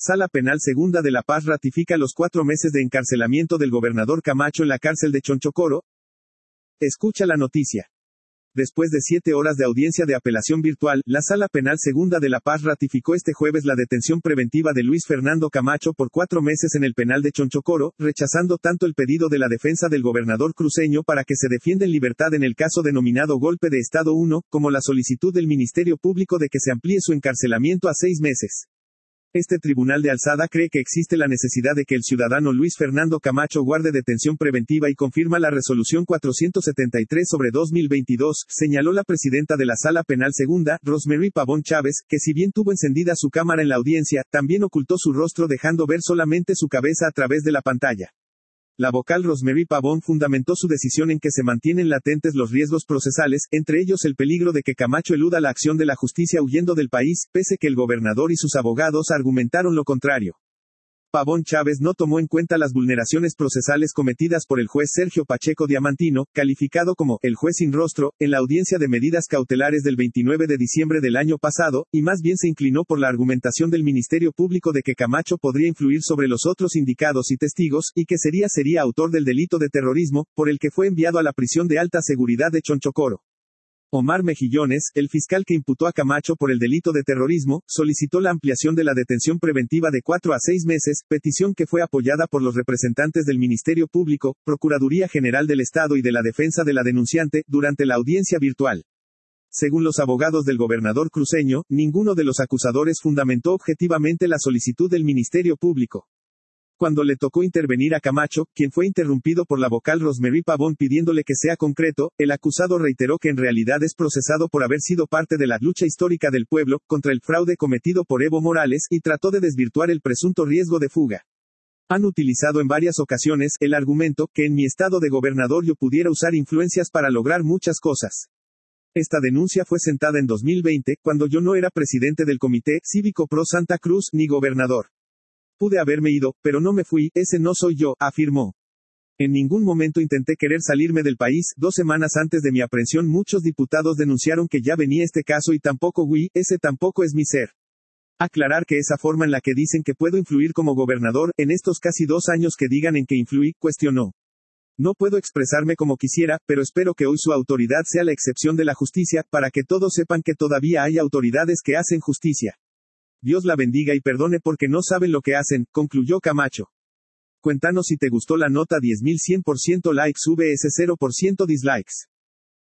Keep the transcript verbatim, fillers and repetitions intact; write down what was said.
Sala Penal Segunda de La Paz ratifica los cuatro meses de encarcelamiento del gobernador Camacho en la cárcel de Chonchocoro. Escucha la noticia. Después de siete horas de audiencia de apelación virtual, la Sala Penal Segunda de La Paz ratificó este jueves la detención preventiva de Luis Fernando Camacho por cuatro meses en el penal de Chonchocoro, rechazando tanto el pedido de la defensa del gobernador cruceño para que se defienda en libertad en el caso denominado Golpe de Estado uno, como la solicitud del Ministerio Público de que se amplíe su encarcelamiento a seis meses. Este tribunal de alzada cree que existe la necesidad de que el ciudadano Luis Fernando Camacho guarde detención preventiva y confirma la resolución cuatrocientos setenta y tres sobre dos mil veintidós, señaló la presidenta de la Sala Penal Segunda, Rosemary Pavón Chávez, que si bien tuvo encendida su cámara en la audiencia, también ocultó su rostro dejando ver solamente su cabeza a través de la pantalla. La vocal Rosemary Pavón fundamentó su decisión en que se mantienen latentes los riesgos procesales, entre ellos el peligro de que Camacho eluda la acción de la justicia huyendo del país, pese que el gobernador y sus abogados argumentaron lo contrario. Pavón Chávez no tomó en cuenta las vulneraciones procesales cometidas por el juez Sergio Pacheco Diamantino, calificado como el juez sin rostro, en la audiencia de medidas cautelares del veintinueve de diciembre del año pasado, y más bien se inclinó por la argumentación del Ministerio Público de que Camacho podría influir sobre los otros indicados y testigos, y que sería sería autor del delito de terrorismo, por el que fue enviado a la prisión de alta seguridad de Chonchocoro. Omar Mejillones, el fiscal que imputó a Camacho por el delito de terrorismo, solicitó la ampliación de la detención preventiva de cuatro a seis meses, petición que fue apoyada por los representantes del Ministerio Público, Procuraduría General del Estado y de la defensa de la denunciante, durante la audiencia virtual. Según los abogados del gobernador cruceño, ninguno de los acusadores fundamentó objetivamente la solicitud del Ministerio Público. Cuando le tocó intervenir a Camacho, quien fue interrumpido por la vocal Rosemary Pavón pidiéndole que sea concreto, el acusado reiteró que en realidad es procesado por haber sido parte de la lucha histórica del pueblo, contra el fraude cometido por Evo Morales, y trató de desvirtuar el presunto riesgo de fuga. Han utilizado en varias ocasiones el argumento que en mi estado de gobernador yo pudiera usar influencias para lograr muchas cosas. Esta denuncia fue sentada en dos mil veinte, cuando yo no era presidente del Comité Cívico Pro Santa Cruz, ni gobernador. Pude haberme ido, pero no me fui, ese no soy yo, afirmó. En ningún momento intenté querer salirme del país. Dos semanas antes de mi aprehensión muchos diputados denunciaron que ya venía este caso y tampoco huí, ese tampoco es mi ser. Aclarar que esa forma en la que dicen que puedo influir como gobernador, en estos casi dos años que digan en que influí, cuestionó. No puedo expresarme como quisiera, pero espero que hoy su autoridad sea la excepción de la justicia, para que todos sepan que todavía hay autoridades que hacen justicia. Dios la bendiga y perdone porque no saben lo que hacen, concluyó Camacho. Cuéntanos si te gustó la nota. Diez mil cien por ciento likes vs cero por ciento dislikes.